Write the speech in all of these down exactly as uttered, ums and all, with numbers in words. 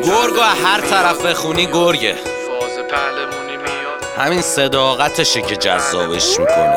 گرگ و هر طرف بخونی گرگه. همین صداقتشه که جذابش میکنه.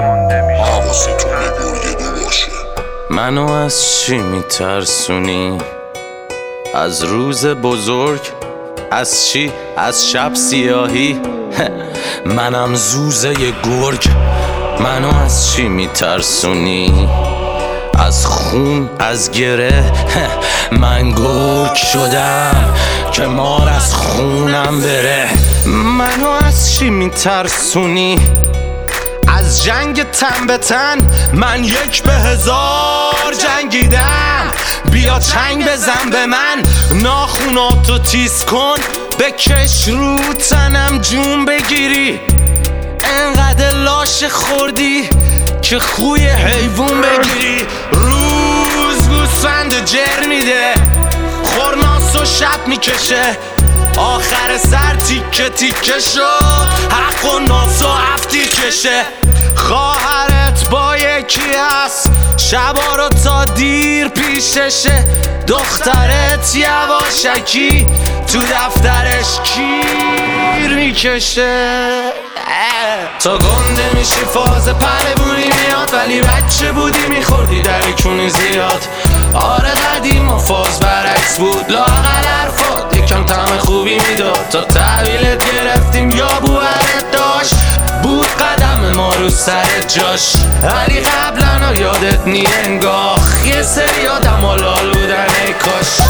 منو از چی میترسونی؟ از روز بزرگ؟ از چی؟ از شب سیاهی؟ منم زوزه ی گرگ. منو از چی میترسونی؟ از خون، از گره؟ من گرگ شدم که مار از خونم بره. منو از چی میترسونی؟ از جنگ تن به تن؟ من یک به هزار جنگیدم. بیا چنگ بزن به من، ناخوناتو تیز کن، بکش رو تنم جون بگیری. انقدر لاش خوردی که خوی حیوون بگیری. روز گوسفند جر میده، خورناس و شب میکشه، آخر سر تیکه تیکه شد، حق و ناس و هفتی کشه. خواهرت با یکی هست، شبا رو تا دیر پیششه. دخترت یواشکی تو دفترش کیر میکشه. تو گنده میشی فاز پروونی میاد، ولی بچه بودی میخوردی در کونی زیاد. آره قدیم و فاز برعکس بود، لااقل حرفات یکم طعم خوبی میداد. تا تحویلت گرفتیم یا بوهرت داشت، بود قدم ما رو سر جاش. ولی قبلا یادت نی انگاه، یه سری آدم ها لال بودن ای کاش.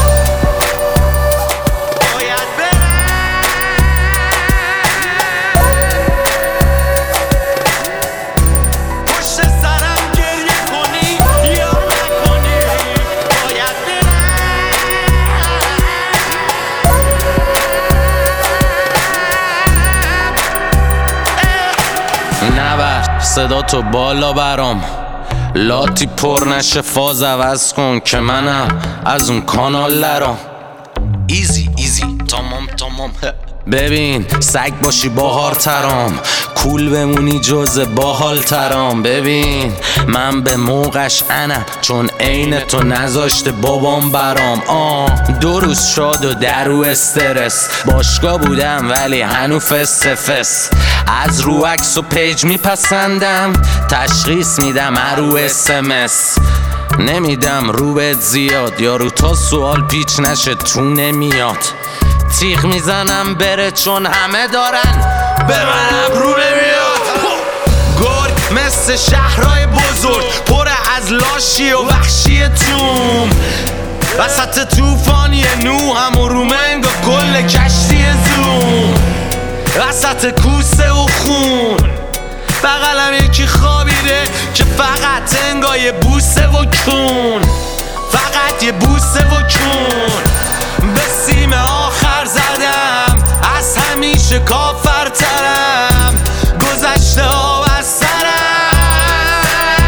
نبر صدا تو بالا برام، لاتی پر نشه فاز عوض کن که منم از اون کانال لرام. ایزی ایزی تمام تمام. ببین سگ باشی باهار ترام، کول بمونی جز باحال ترام. ببین من به موقعش انم، چون عین تو نذاشته بابام برام. آه دو روز شاد و درو استرس، باشگاه بودم ولی هنو فس فس. از رو عکس و پیج میپسندم، تشخیص میدم رو اسمس. نمیدم رو بهت زیاد، یارو تا سوال پیچ نشه تو نمیاد. تیغ میزنم بره چون همه دارن، به منم رو نمیاد. گرگ مثل شهرهای بزرگ، پر از لاشی و وحشی توم. وسط توفانی نوحم و رومنگ و کل کشتی زوم. وسط کوسه و خون بغلم یکی خوابیده که فقط انگای بوسه و کون. فقط یه بوسه و کون. به سیم آخر زدم، از همیشه کافرترم. گذشته ها و سرم،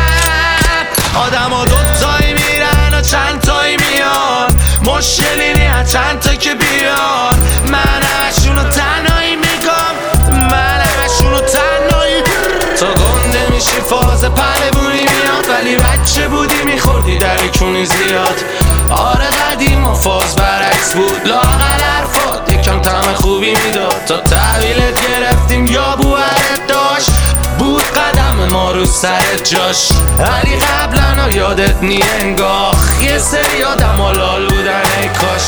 آدم ها دوتایی میرن و چند تایی میان. مشکلی نی چند تا که بیان. من همشونو تنهایی میگم، من همشونو تنهایی. تو گنده میشی فاز پروونی میاد، ولی بچه بودی میخوردی در کونی زیاد. آره قدیم و فاز برعکس بود، لااقل حرفات یکم طعم خوبی میداد. تا تحویلت گرفتیم یا بوهرت داشت، بود قدم ما رو سر جاش. ولی قبلا یادت نی انگاه، یه سری آدم ها لال بودن ای کاش.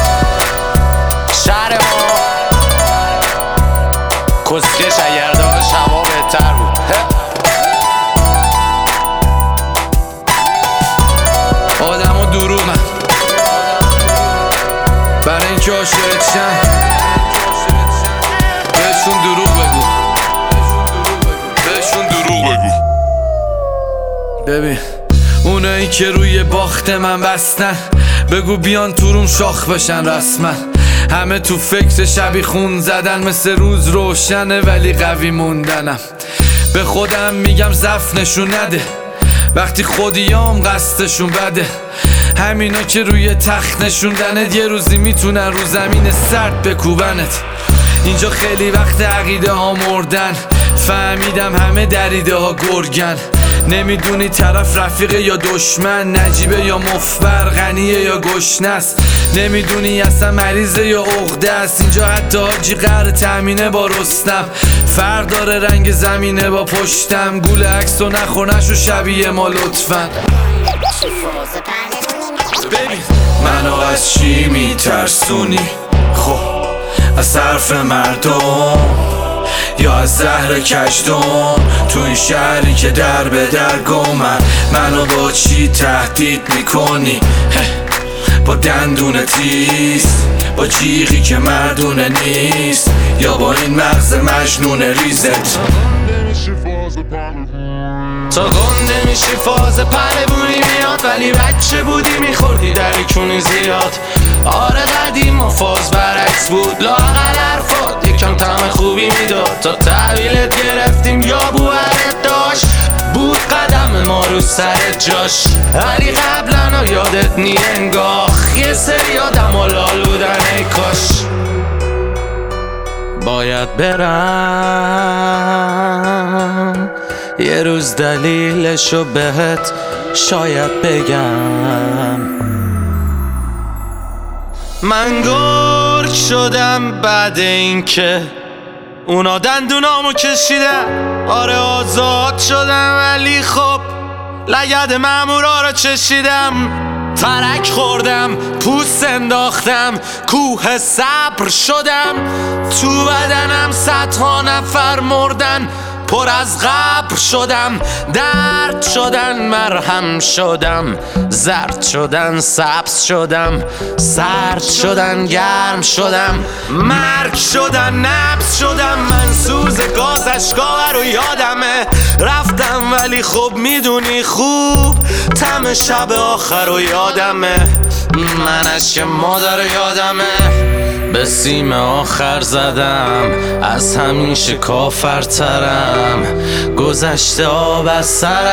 شهر ما کسکش اگر داشت هوا بهتر بود. آدم ها دروغن برای اینکه عاشقت شن، بهشون دروغ بگو، بهشون دروغ بگو. ببین اونایی که روی باخت من بستن، بگو بیان تو روم شاخ بشن رسما. همه تو فکر شبی خون زدن، مثل روز روشنه ولی قوی موندنم. به خودم میگم ضعف نشون نده، وقتی خودیام قصدشون بده. همینا که روی تخت نشوندنت، یه روزی میتونن رو زمین سرد بکوبنت. اینجا خیلی وقت عقیده ها مردن، فهمیدم همه دریده ها گرگن. نمیدونی طرف رفیقه یا دشمن، نجیبه یا مفبر، غنیه یا گشنست. نمیدونی اصلا مریضه یا عقده است. اینجا حتی حاجی قهر تامینه با رستم. فرق داره رنگ زمینه با پشتم. گول عکس و نخور نشو شبیه ما لطفا. ببین منو از چی میترسونی؟ خب از حرف مردم یا از زهر کشدم؟ تو این شهری که در به در گمن، منو با چی تهدید میکنی؟ با دندون تیز، با جیغی که مردونه نیست، یا با این مغز مجنون ریزت؟ تا گنده میشی فاز پلبونی میاد، ولی بچه بودی میخوردی دریکونی زیاد. آره قدیم و فاز برعکس بود، لااقل حرفات یکم طعم خوبی میداد. تا تحویلت گرفتیم یا بوهرت داشت، بود قدم ما رو سر جاش. ولی قبلا یادت نی انگاه، یه سری آدم و لال بودن ای کاش. باید برم یه روز دلیلشو بهت شاید بگم. من گرگ شدم بعد این که اونا دندونامو کشیدن. آره آزاد شدم ولی خب لگد مامورا رو چشیدم. ترک خوردم، پوست انداختم، کوه صبر شدم. تو بدنم صدها نفر مردن، پر از قبر شدم. درد شدن مرهم شدم، زرد شدن سبز شدم، سرد شدن گرم شدم، مرگ شدن نبض شدم. من سوز گاز اشکا رو یادمه، رفتم ولی خب میدونی خوب طعم شب آخر رو یادمه. من اشک مادر یادمه، به سیم آخر زدم، از همیشه کافرترم، گذشته آب از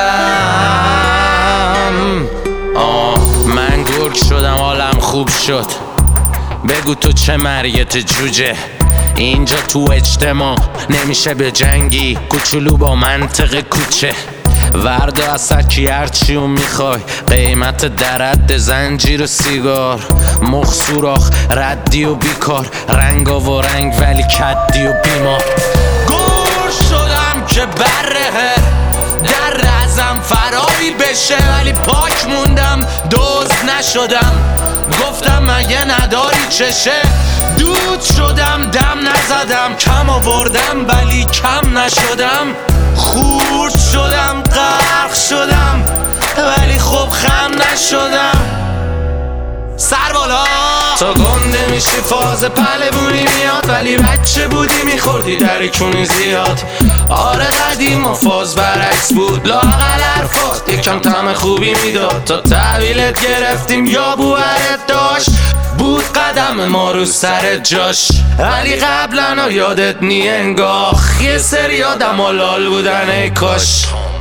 سرم. آه من گرگ شدم حالم خوب شد. بگو تو چه مریت جوجه، اینجا تو اجتماع نمیشه به جنگی، کوچولو با منطق کوچه. وردا از سکی هرچیو میخوای، قیمت درد زنجیر و سیگار، مخ سوراخ ردی و بیکار، رنگا و رنگ ولی کدی و بیمار. گور شدم که بره در ازم فراری بشه، ولی پاک موندم دوز نشدم. گفتم مگه نداری چشه، دود شدم دم نزدم، کم آوردم ولی کم نشدم. خورد شدم غرق شدم ولی خب خم نشدم. سر بالا تا گنده میشی فاز پلبونی میاد، ولی بچه بودی میخوردی دریکونی زیاد. آره قدیم و فاز برعکس بود، لااقل حرفات یکم طعم خوبی میداد. تا تحویلت گرفتیم یا بوهرت داشت، بود قدم ما رو سر جاش. ولی قبلا یادت نی انگاه، یه سری آدم و لال بودن ای کاش.